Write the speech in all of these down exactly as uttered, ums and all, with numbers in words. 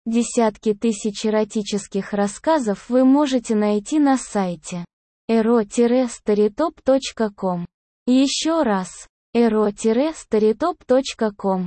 Десятки тысяч эротических рассказов вы можете найти на сайте эро старитоп точка ком. Еще раз, эро старитоп точка ком.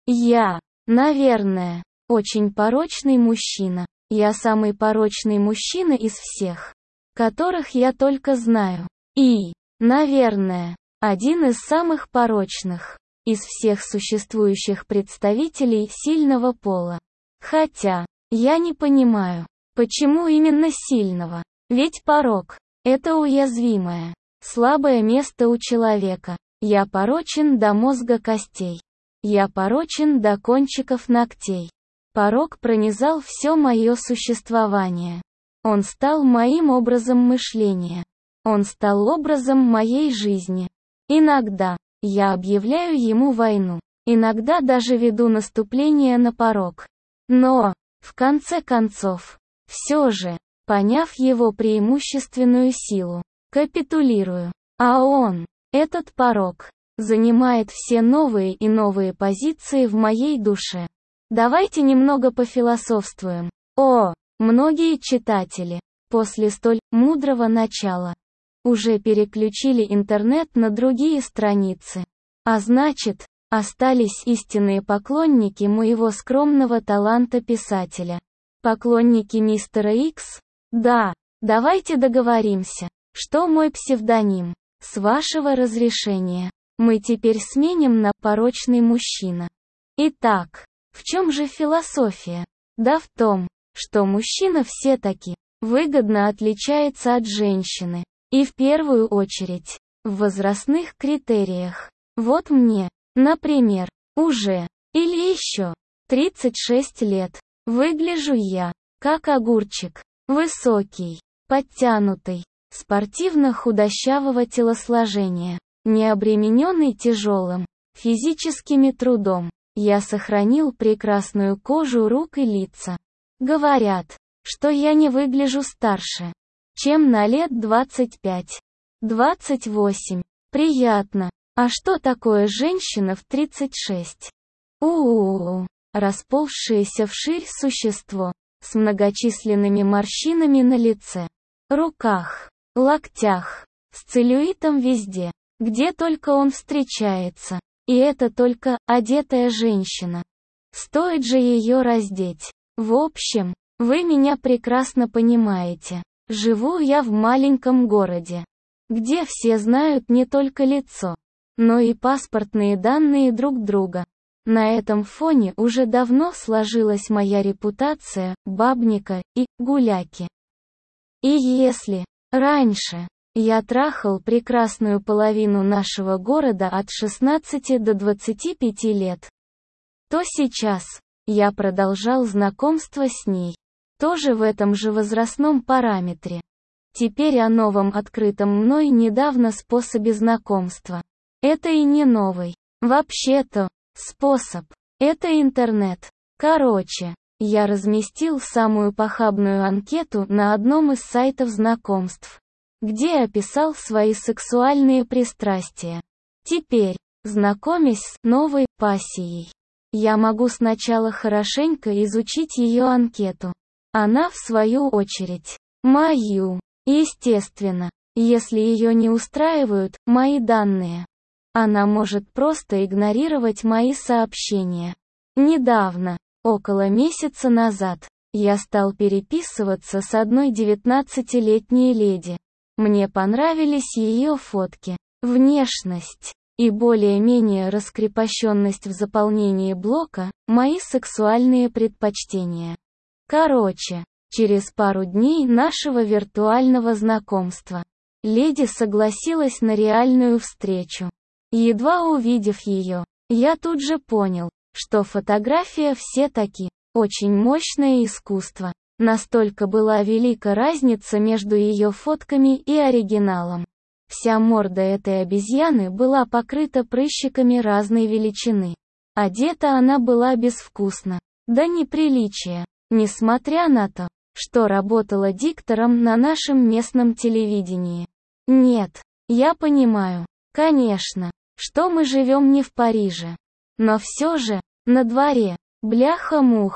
Я, наверное, очень порочный мужчина. Я самый порочный мужчина из всех, которых я только знаю. И, наверное, один из самых порочных из всех существующих представителей сильного пола. Хотя, я не понимаю, почему именно сильного. Ведь порок – это уязвимое, слабое место у человека. Я порочен до мозга костей. Я порочен до кончиков ногтей. Порок пронизал все мое существование. Он стал моим образом мышления. Он стал образом моей жизни. Иногда я объявляю ему войну. Иногда даже веду наступление на порок. Но, в конце концов, все же, поняв его преимущественную силу, капитулирую. А он, этот порок, занимает все новые и новые позиции в моей душе. Давайте немного пофилософствуем. О, многие читатели, после столь мудрого начала, уже переключили интернет на другие страницы. А значит, остались истинные поклонники моего скромного таланта писателя. Поклонники мистера Икс? Да, давайте договоримся, что мой псевдоним, с вашего разрешения, мы теперь сменим на «порочный мужчина». Итак, в чем же философия? Да в том, что мужчина все-таки выгодно отличается от женщины. И в первую очередь, в возрастных критериях. Вот мне, например, уже, или еще, тридцать шесть лет. Выгляжу я, как огурчик, высокий, подтянутый, спортивно-худощавого телосложения, не обремененный тяжелым, физическим трудом. Я сохранил прекрасную кожу рук и лица. Говорят, что я не выгляжу старше, чем на лет двадцать пять. двадцать восемь. Приятно. А что такое женщина в тридцать шесть? У-у-у. Расползшееся вширь существо, с многочисленными морщинами на лице, руках, локтях, с целлюлитом везде, где только он встречается. И это только одетая женщина. Стоит же ее раздеть. В общем, вы меня прекрасно понимаете. Живу я в маленьком городе, где все знают не только лицо, но и паспортные данные друг друга. На этом фоне уже давно сложилась моя репутация бабника и гуляки. И если раньше я трахал прекрасную половину нашего города от шестнадцати до двадцати пяти лет, то сейчас я продолжал знакомство с ней, тоже в этом же возрастном параметре. Теперь о новом открытом мной недавно способе знакомства. Это и не новый, вообще-то, способ. Это интернет. Короче, я разместил самую похабную анкету на одном из сайтов знакомств, где описал свои сексуальные пристрастия. Теперь, знакомясь с новой пассией, я могу сначала хорошенько изучить ее анкету. Она, в свою очередь, мою. Естественно, если ее не устраивают мои данные, она может просто игнорировать мои сообщения. Недавно, около месяца назад, я стал переписываться с одной девятнадцатилетней леди. Мне понравились ее фотки, внешность и более-менее раскрепощенность в заполнении блока, мои сексуальные предпочтения. Короче, через пару дней нашего виртуального знакомства, леди согласилась на реальную встречу. Едва увидев ее, я тут же понял, что фотография все-таки очень мощное искусство. Настолько была велика разница между ее фотками и оригиналом. Вся морда этой обезьяны была покрыта прыщиками разной величины. Одета она была безвкусно, до неприличия, несмотря на то, что работала диктором на нашем местном телевидении. Нет, я понимаю, конечно, что мы живем не в Париже. Но все же, на дворе, бляха-муха,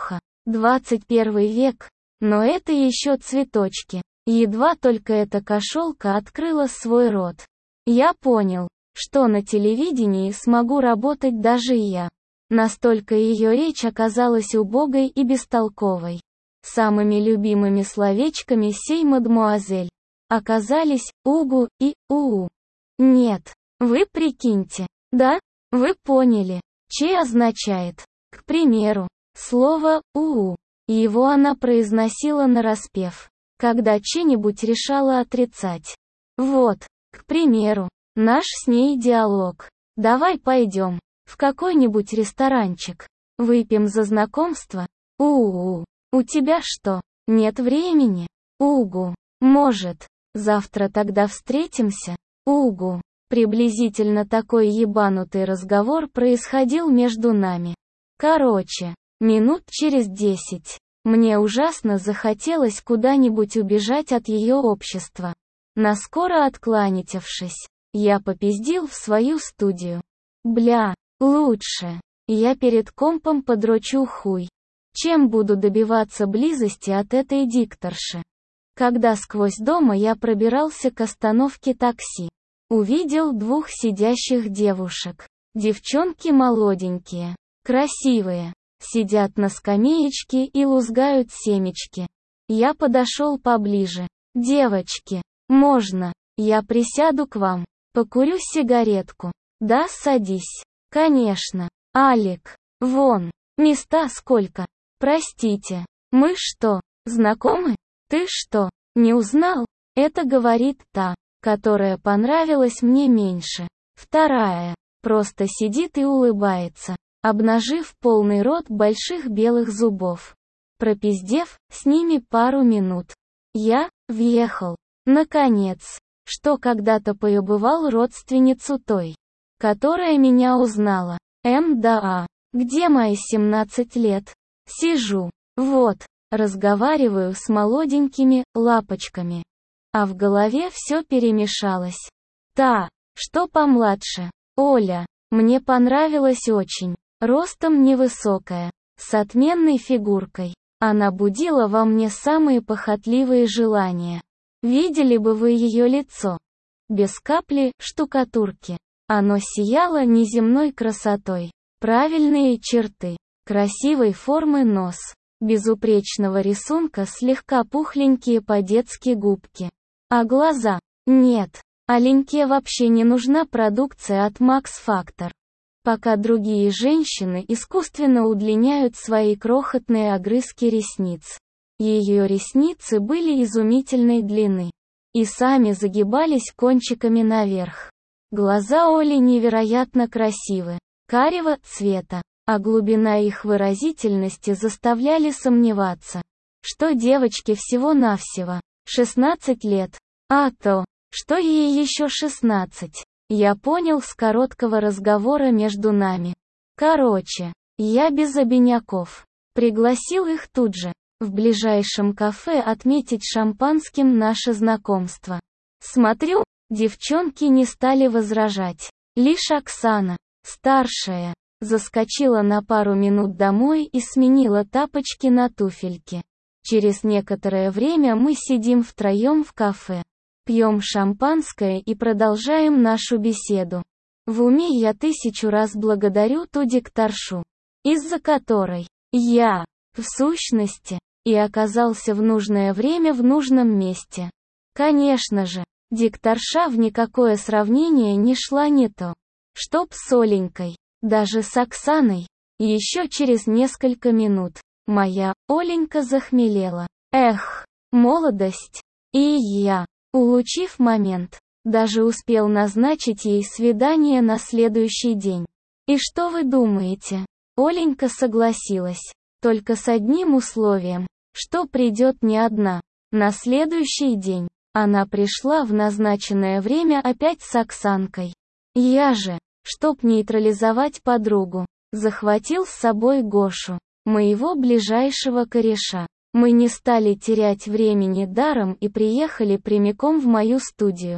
двадцать первый век, но это еще цветочки. Едва только эта кошелка открыла свой рот. Я понял, что на телевидении смогу работать даже я. Настолько ее речь оказалась убогой и бестолковой. Самыми любимыми словечками сей мадмуазель оказались «угу» и «уу». Нет, вы прикиньте, да? Вы поняли, че означает, к примеру, слово «уу». Его она произносила нараспев, когда че-нибудь решала отрицать. Вот, к примеру, наш с ней диалог. Давай пойдем в какой-нибудь ресторанчик. Выпьем за знакомство. У-у-у. У тебя что, нет времени? Угу. Может, завтра тогда встретимся? Угу. Приблизительно такой ебанутый разговор происходил между нами. Короче, минут через десять. Мне ужасно захотелось куда-нибудь убежать от ее общества. Наскоро откланившись, я попиздил в свою студию. Бля, лучше. Я перед компом подрочу хуй. Чем буду добиваться близости от этой дикторши? Когда сквозь дома я пробирался к остановке такси, увидел двух сидящих девушек. Девчонки молоденькие, красивые, сидят на скамеечке и лузгают семечки. Я подошел поближе. Девочки, можно, я присяду к вам, покурю сигаретку? Да, садись. Конечно. Алик, вон, места сколько. Простите, мы что, знакомы? Ты что, не узнал? Это говорит та, которая понравилась мне меньше. Вторая, просто сидит и улыбается, обнажив полный рот больших белых зубов. Пропиздев с ними пару минут, я въехал, наконец, что когда-то поебывал родственницу той, которая меня узнала. М да а, где мои семнадцать лет? Сижу, вот, разговариваю с молоденькими лапочками. А в голове все перемешалось. Та, что помладше, Оля, мне понравилась очень. Ростом невысокая, с отменной фигуркой. Она будила во мне самые похотливые желания. Видели бы вы ее лицо? Без капли штукатурки. Оно сияло неземной красотой. Правильные черты, красивой формы нос, безупречного рисунка слегка пухленькие по-детски губки. А глаза? Нет, Аленьке вообще не нужна продукция от Max Factor. Пока другие женщины искусственно удлиняют свои крохотные огрызки ресниц. Ее ресницы были изумительной длины и сами загибались кончиками наверх. Глаза Оли невероятно красивы, карего цвета, а глубина их выразительности заставляли сомневаться, что девочке всего-навсего шестнадцать лет, а то, что ей еще шестнадцать. Я понял с короткого разговора между нами. Короче, я без обиняков. Пригласил их тут же, в ближайшем кафе отметить шампанским наше знакомство. Смотрю, девчонки не стали возражать. Лишь Оксана, старшая, заскочила на пару минут домой и сменила тапочки на туфельки. Через некоторое время мы сидим втроем в кафе. Пьем шампанское и продолжаем нашу беседу. В уме я тысячу раз благодарю ту дикторшу, из-за которой я, в сущности, и оказался в нужное время в нужном месте. Конечно же, дикторша в никакое сравнение не шла не то, чтоб с Оленькой, даже с Оксаной. Еще через несколько минут моя Оленька захмелела. Эх, молодость. И я, улучив момент, даже успел назначить ей свидание на следующий день. И что вы думаете? Оленька согласилась, только с одним условием, что придет не одна. На следующий день она пришла в назначенное время опять с Оксанкой. Я же, чтоб нейтрализовать подругу, захватил с собой Гошу, моего ближайшего кореша. Мы не стали терять времени даром и приехали прямиком в мою студию.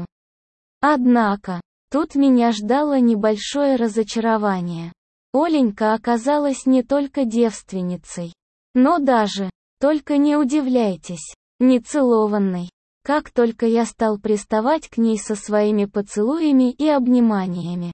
Однако, тут меня ждало небольшое разочарование. Оленька оказалась не только девственницей, Но даже, только не удивляйтесь, нецелованной. Как только я стал приставать к ней со своими поцелуями и обниманиями.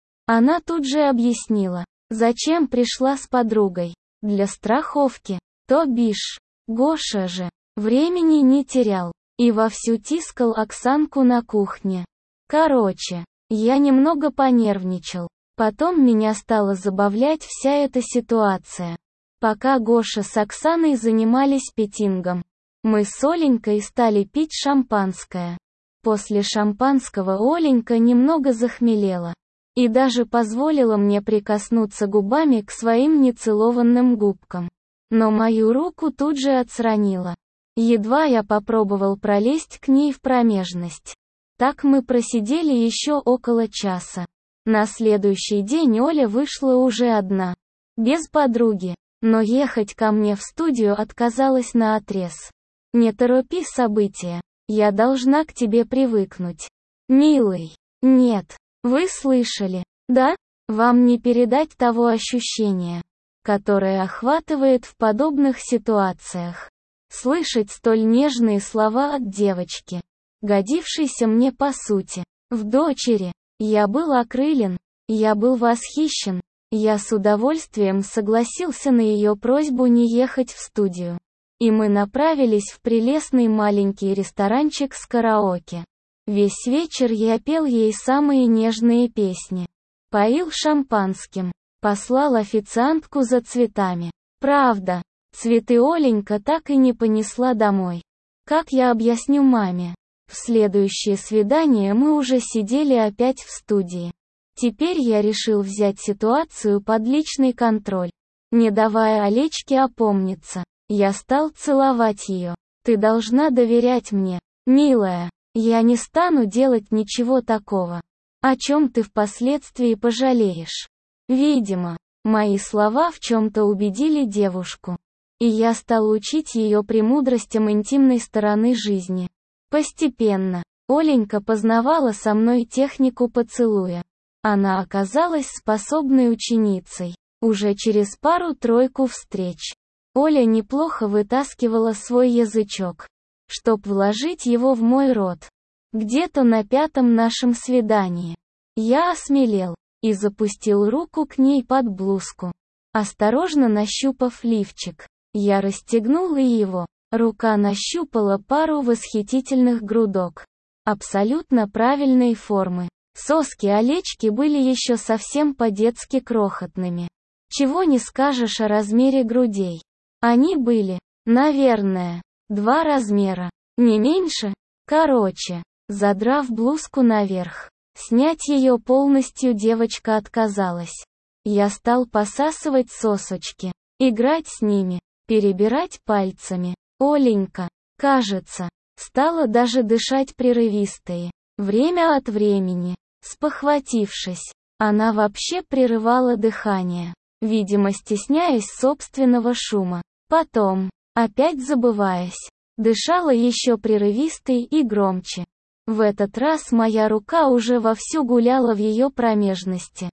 Она тут же объяснила, зачем пришла с подругой. Для страховки, то бишь. Гоша же, времени не терял, и вовсю тискал Оксанку на кухне. Короче, я немного понервничал. Потом меня стала забавлять вся эта ситуация. Пока Гоша с Оксаной занимались петингом, мы с Оленькой стали пить шампанское. После шампанского Оленька немного захмелела. И даже позволила мне прикоснуться губами к своим нецелованным губкам. Но мою руку тут же отстранила. Едва я попробовал пролезть к ней в промежность. Так мы просидели еще около часа. На следующий день Оля вышла уже одна. Без подруги. Но ехать ко мне в студию отказалась наотрез. Не торопи события. Я должна к тебе привыкнуть. Милый. Нет. Вы слышали? Да? Вам не передать того ощущения, которое охватывает в подобных ситуациях. Слышать столь нежные слова от девочки, годившейся мне по сути, в дочери. Я был окрылен, я был восхищен, я с удовольствием согласился на ее просьбу не ехать в студию. И мы направились в прелестный маленький ресторанчик с караоке. Весь вечер я пел ей самые нежные песни. Поил шампанским. Послал официантку за цветами. Правда, цветы Оленька так и не понесла домой. Как я объясню маме? В следующее свидание мы уже сидели опять в студии. Теперь я решил взять ситуацию под личный контроль. Не давая Олечке опомниться, я стал целовать ее. Ты должна доверять мне, милая. Я не стану делать ничего такого, о чем ты впоследствии пожалеешь. Видимо, мои слова в чем-то убедили девушку. И я стал учить ее премудростям интимной стороны жизни. Постепенно, Оленька познавала со мной технику поцелуя. Она оказалась способной ученицей. Уже через пару-тройку встреч. Оля неплохо вытаскивала свой язычок, чтоб вложить его в мой рот. Где-то на пятом нашем свидании. Я осмелел и запустил руку к ней под блузку. Осторожно нащупав лифчик, я расстегнул и его. Рука нащупала пару восхитительных грудок. Абсолютно правильной формы. Соски Олечки были еще совсем по-детски крохотными. Чего не скажешь о размере грудей. Они были, наверное, два размера. Не меньше. Короче, задрав блузку наверх, снять ее полностью девочка отказалась. Я стал посасывать сосочки, играть с ними, перебирать пальцами. Оленька, кажется, стала даже дышать прерывистее. Время от времени, спохватившись, она вообще прерывала дыхание, видимо стесняясь собственного шума. Потом, опять забываясь, дышала еще прерывистой и громче. В этот раз моя рука уже вовсю гуляла в ее промежности.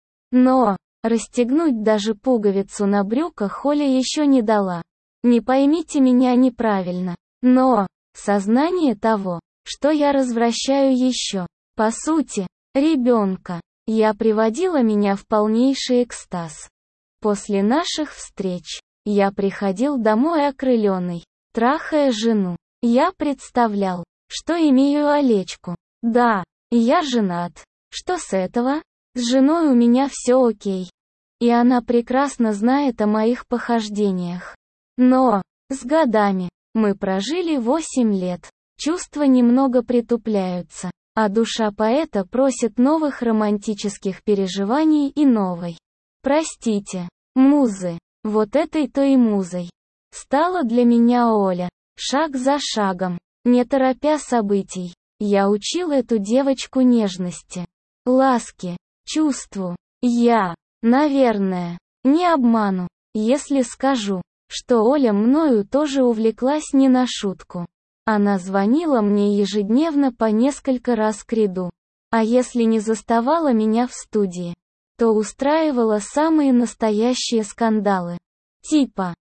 Но, расстегнуть даже пуговицу на брюках Оля еще не дала. Не поймите меня неправильно, но, сознание того, что я развращаю еще, по сути, ребенка, я приводила меня в полнейший экстаз. После наших встреч, я приходил домой окрыленный, трахая жену. Я представлял, что имею Олечку. Да, я женат. Что с этого? С женой у меня все окей. И она прекрасно знает о моих похождениях. Но, с годами, мы прожили восемь лет. Чувства немного притупляются, а душа поэта просит новых романтических переживаний и новой. Простите, музы, вот этой-то и музой стала для меня Оля. Шаг за шагом, не торопя событий, я учил эту девочку нежности, ласке, чувству. Я, наверное, не обману, если скажу, что Оля мною тоже увлеклась не на шутку. Она звонила мне ежедневно по несколько раз кряду. А если не заставала меня в студии, то устраивала самые настоящие скандалы. Типа,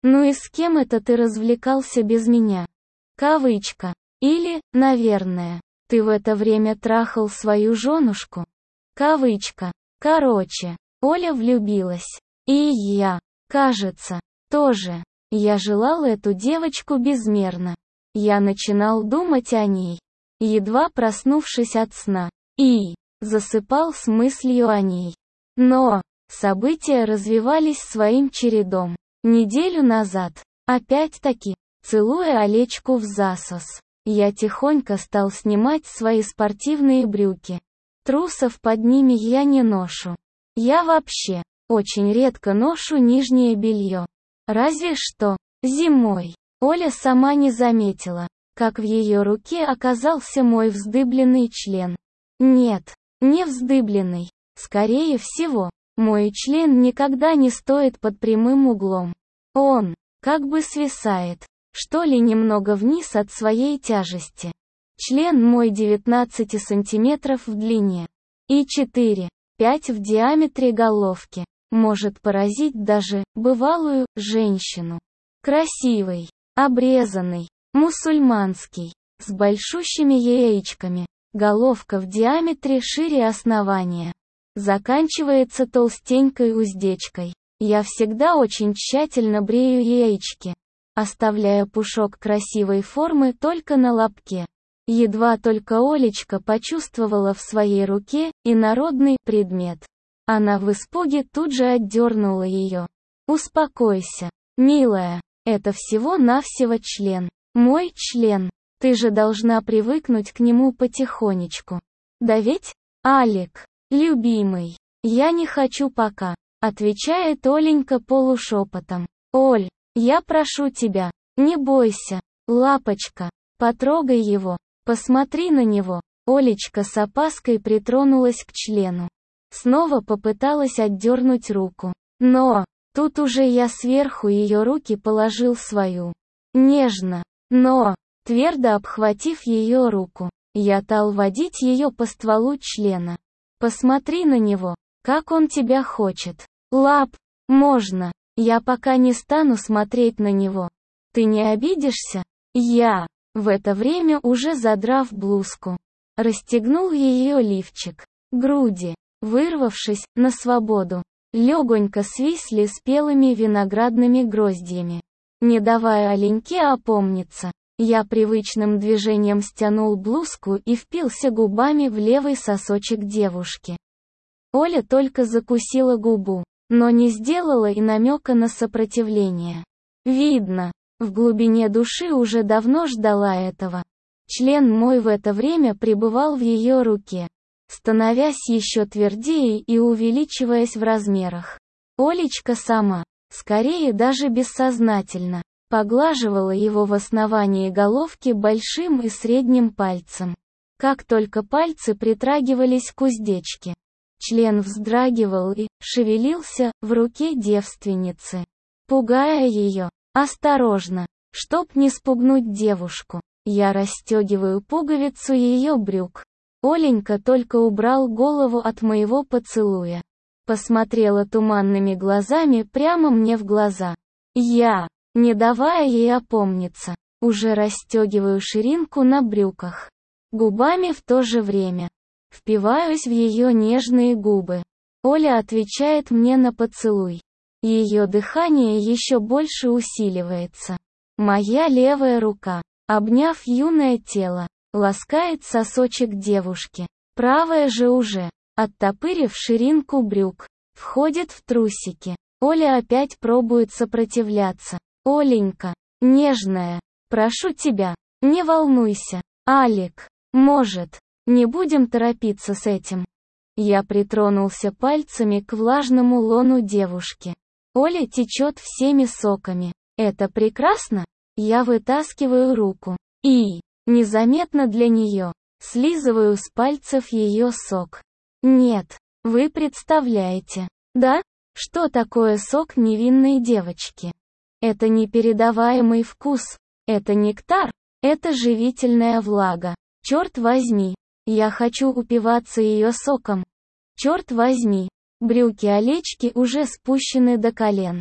Ну и с кем это ты развлекался без меня? Кавычка. Или, наверное, ты в это время трахал свою женушку? Кавычка. Короче, Оля влюбилась. И я, кажется, тоже. Я желал эту девочку безмерно. Я начинал думать о ней, едва проснувшись от сна, и засыпал с мыслью о ней. Но события развивались своим чередом. Неделю назад, опять-таки, целуя Олечку в засос, я тихонько стал снимать свои спортивные брюки. Трусов под ними я не ношу. Я вообще очень редко ношу нижнее белье. Разве что зимой. Оля сама не заметила, как в ее руке оказался мой вздыбленный член. Нет, не вздыбленный. Скорее всего, мой член никогда не стоит под прямым углом. Он, как бы свисает, что ли, немного вниз от своей тяжести. Член мой девятнадцать сантиметров в длине и четыре-пять в диаметре головки. Может поразить даже бывалую женщину. Красивый, обрезанный, мусульманский, с большущими яичками, головка в диаметре шире основания. Заканчивается толстенькой уздечкой. Я всегда очень тщательно брею яички, оставляя пушок красивой формы только на лобке. Едва только Олечка почувствовала в своей руке инородный предмет. Она в испуге тут же отдернула ее. «Успокойся, милая, это всего-навсего член. Мой член. Ты же должна привыкнуть к нему потихонечку. Да ведь, Алик, любимый, я не хочу пока», отвечает Оленька полушепотом. «Оль, я прошу тебя, не бойся, лапочка, потрогай его, посмотри на него». Олечка с опаской притронулась к члену. Снова попыталась отдернуть руку. Но тут уже я сверху ее руки положил свою. Нежно, но твердо обхватив ее руку, я стал водить ее по стволу члена. «Посмотри на него, как он тебя хочет. Лап, можно. Я пока не стану смотреть на него. Ты не обидишься?» Я, в это время уже задрав блузку, расстегнул ее лифчик. Груди, вырвавшись на свободу, легонько свисли спелыми виноградными гроздьями. Не давая Оленьке опомниться, я привычным движением стянул блузку и впился губами в левый сосочек девушки. Оля только закусила губу, но не сделала и намека на сопротивление. Видно, в глубине души уже давно ждала этого. Член мой в это время пребывал в ее руке, становясь еще твердее и увеличиваясь в размерах. Олечка сама, скорее даже бессознательно, поглаживала его в основании головки большим и средним пальцем. Как только пальцы притрагивались к уздечке, член вздрагивал и шевелился в руке девственницы, пугая ее. Осторожно, чтоб не спугнуть девушку, я расстегиваю пуговицу ее брюк. Оленька только убрал голову от моего поцелуя. Посмотрела туманными глазами прямо мне в глаза. Я, не давая ей опомниться, уже расстегиваю ширинку на брюках. Губами в то же время впиваюсь в ее нежные губы. Оля отвечает мне на поцелуй. Ее дыхание еще больше усиливается. Моя левая рука, обняв юное тело, ласкает сосочек девушки. Правая же уже, оттопырив ширинку брюк, входит в трусики. Оля опять пробует сопротивляться. «Оленька, нежная, прошу тебя, не волнуйся. Алик, может, не будем торопиться с этим?» Я притронулся пальцами к влажному лону девушки. Оля течет всеми соками. Это прекрасно. Я вытаскиваю руку и, незаметно для нее, слизываю с пальцев ее сок. Нет, вы представляете, да? Что такое сок невинной девочки? Это непередаваемый вкус, это нектар, это живительная влага. Черт возьми, я хочу упиваться ее соком. Черт возьми, брюки Олечки уже спущены до колен.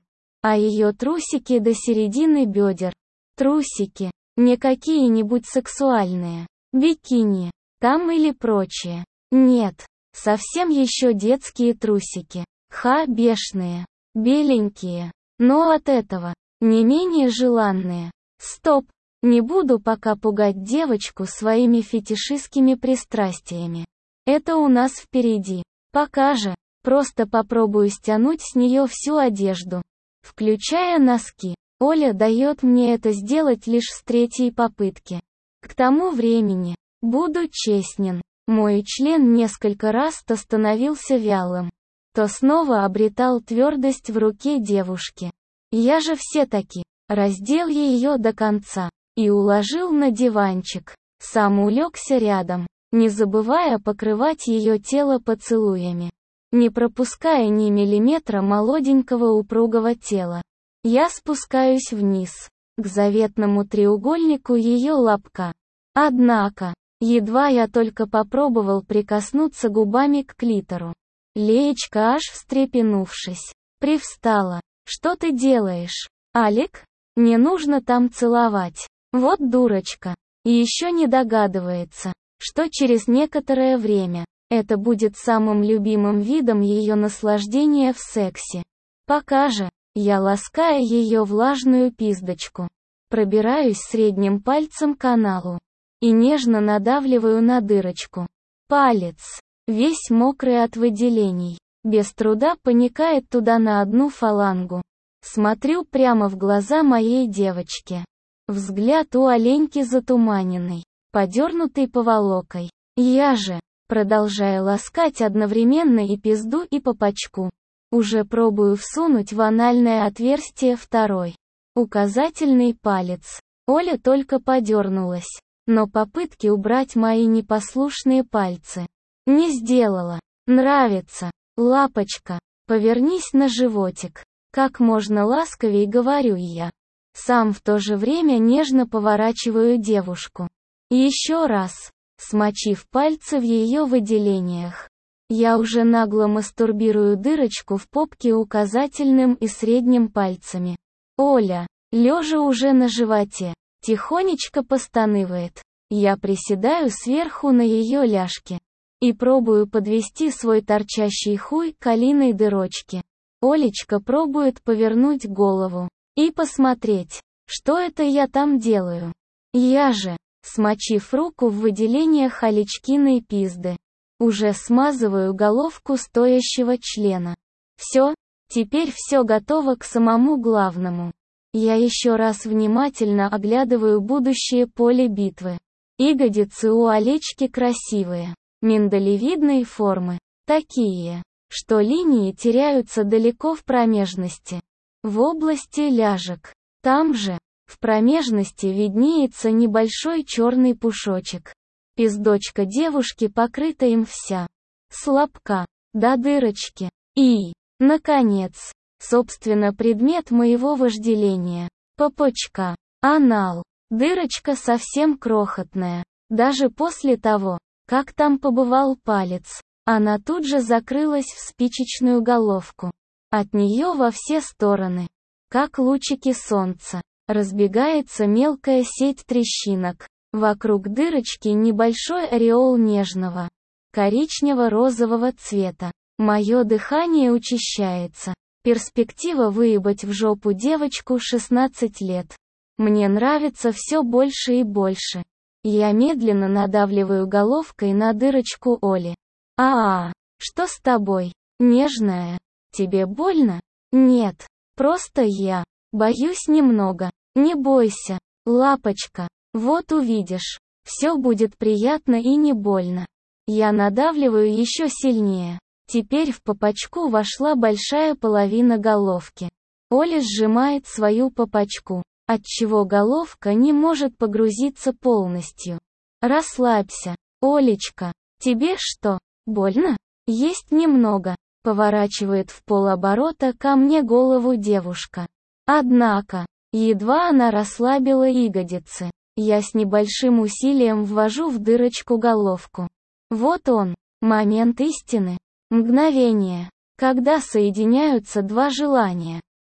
а ее трусики до середины бедер. Трусики. Не какие-нибудь сексуальные. Бикини. Там или прочее. Нет. Совсем еще детские трусики. Ха, бешеные. Беленькие. Но от этого. Не менее желанные. Стоп. Не буду пока пугать девочку своими фетишистскими пристрастиями. Это у нас впереди. Пока же. Просто попробую стянуть с нее всю одежду. Включая носки. Оля дает мне это сделать лишь с третьей попытки. К тому времени, буду честен, мой член несколько раз то становился вялым, то снова обретал твердость в руке девушки. Я же все-таки раздел ее до конца и уложил на диванчик, сам улегся рядом, не забывая покрывать ее тело поцелуями, не пропуская ни миллиметра молоденького упругого тела. Я спускаюсь вниз, к заветному треугольнику ее лобка. Однако, едва я только попробовал прикоснуться губами к клитору, Леечка, аж встрепенувшись, привстала. «Что ты делаешь, Алик? Не нужно там целовать. Вот дурочка». И еще не догадывается, что через некоторое время это будет самым любимым видом ее наслаждения в сексе. Пока же, я лаская ее влажную пиздочку, пробираюсь средним пальцем к аналу и нежно надавливаю на дырочку. Палец, весь мокрый от выделений, без труда проникает туда на одну фалангу. Смотрю прямо в глаза моей девочки. Взгляд у оленьки затуманенный, подернутый поволокой. Я же, продолжая ласкать одновременно и пизду, и попочку, уже пробую всунуть в анальное отверстие второй, указательный палец. Оля только подернулась, но попытки убрать мои непослушные пальцы не сделала. Нравится, лапочка, повернись на животик. Как можно ласковей говорю я. Сам в то же время нежно поворачиваю девушку. Еще раз, смочив пальцы в ее выделениях. Я уже нагло мастурбирую дырочку в попке указательным и средним пальцами. Оля, лежа уже на животе, тихонечко постанывает. Я приседаю сверху на ее ляжке и пробую подвести свой торчащий хуй к Алиной дырочке. Олечка пробует повернуть голову и посмотреть, что это я там делаю. Я же, смочив руку в выделениях Алечкиной пизды, уже смазываю головку стоящего члена. Все, теперь все готово к самому главному. Я еще раз внимательно оглядываю будущее поле битвы. Ягодицы у Алечки красивые, миндалевидной формы, такие, что линии теряются далеко в промежности. В области ляжек. Там же, в промежности виднеется небольшой черный пушочек. Пиздочка девушки покрыта им вся. С лобка до дырочки. И, наконец, собственно предмет моего вожделения. Попочка. Анал. Дырочка совсем крохотная. Даже после того, как там побывал палец, она тут же закрылась в спичечную головку. От нее во все стороны, как лучики солнца, разбегается мелкая сеть трещинок. Вокруг дырочки небольшой ореол нежного, коричнево-розового цвета. Мое дыхание учащается. Перспектива выебать в жопу девочку шестнадцать лет. Мне нравится все больше и больше. Я медленно надавливаю головкой на дырочку Оли. А-а, что с тобой, нежная? Тебе больно? Нет, просто я боюсь немного. Не бойся, лапочка. Вот увидишь, все будет приятно и не больно. Я надавливаю еще сильнее. Теперь в попочку вошла большая половина головки. Оля сжимает свою попочку, отчего головка не может погрузиться полностью. Расслабься, Олечка. Тебе что, больно? Есть немного. Поворачивает в полоборота ко мне голову девушка. Однако, едва она расслабила ягодицы, я с небольшим усилием ввожу в дырочку головку. Вот он, момент истины. Мгновение, когда соединяются два желания.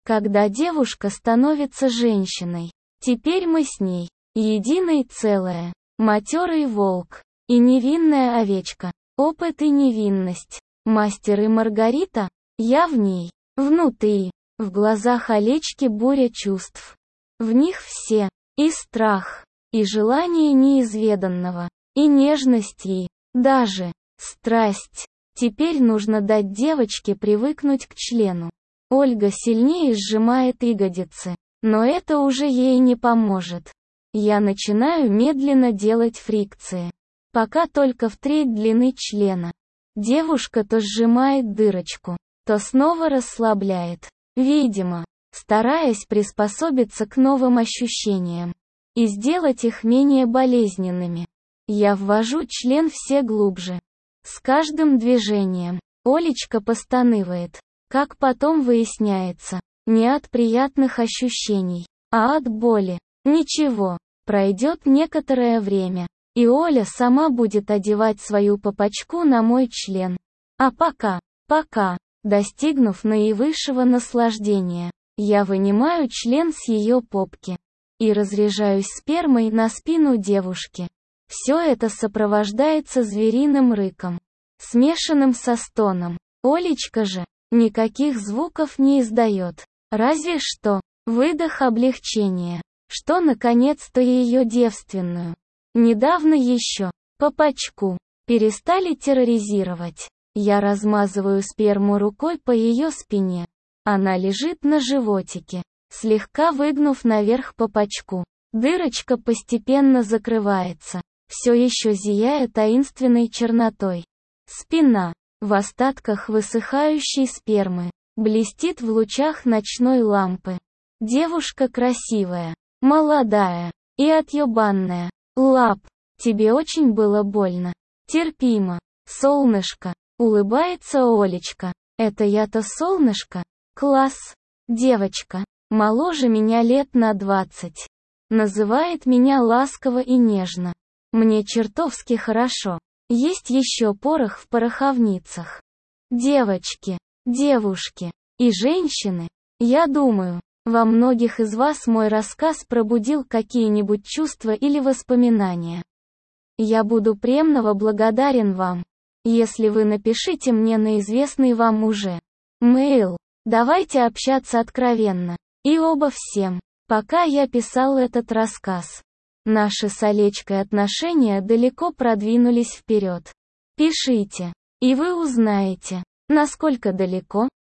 Когда девушка становится женщиной. Теперь мы с ней. Единое целое. Матерый волк. И невинная овечка. Опыт и невинность. Мастер и Маргарита. Я в ней. Внутри. В глазах Олечки буря чувств. В них все. И страх. И желание неизведанного. И нежность и даже страсть. Теперь нужно дать девочке привыкнуть к члену. Ольга сильнее сжимает ягодицы. Но это уже ей не поможет. Я начинаю медленно делать фрикции. Пока только в треть длины члена. Девушка то сжимает дырочку, то снова расслабляет. Видимо, стараясь приспособиться к новым ощущениям. И сделать их менее болезненными. Я ввожу член все глубже. С каждым движением. Олечка постанывает. Как потом выясняется. Не от приятных ощущений, а от боли. Ничего. Пройдет некоторое время. И Оля сама будет одевать свою попочку на мой член. А пока, пока, достигнув наивысшего наслаждения, я вынимаю член с ее попки. И разряжаюсь спермой на спину девушки. Все это сопровождается звериным рыком, смешанным со стоном. Олечка же никаких звуков не издает. Разве что выдох облегчения, что наконец-то ее девственную. Недавно еще попочку перестали терроризировать. Я размазываю сперму рукой по ее спине. Она лежит на животике, слегка выгнув наверх попочку. Дырочка постепенно закрывается, все еще зияя таинственной чернотой. Спина, в остатках высыхающей спермы, блестит в лучах ночной лампы. Девушка красивая, молодая и отъебанная. Лап, тебе очень было больно. Терпимо. Солнышко. Улыбается Олечка. Это я-то солнышко? Класс. Девочка. Моложе меня лет на двадцать. Называет меня ласково и нежно. Мне чертовски хорошо. Есть еще порох в пороховницах. Девочки, девушки и женщины. Я думаю, во многих из вас мой рассказ пробудил какие-нибудь чувства или воспоминания. Я буду премного благодарен вам, если вы напишите мне на известный вам уже мейл. Давайте общаться откровенно. И оба всем. Пока я писал этот рассказ, наши с Олечкой отношения далеко продвинулись вперед. Пишите, и вы узнаете, насколько далеко.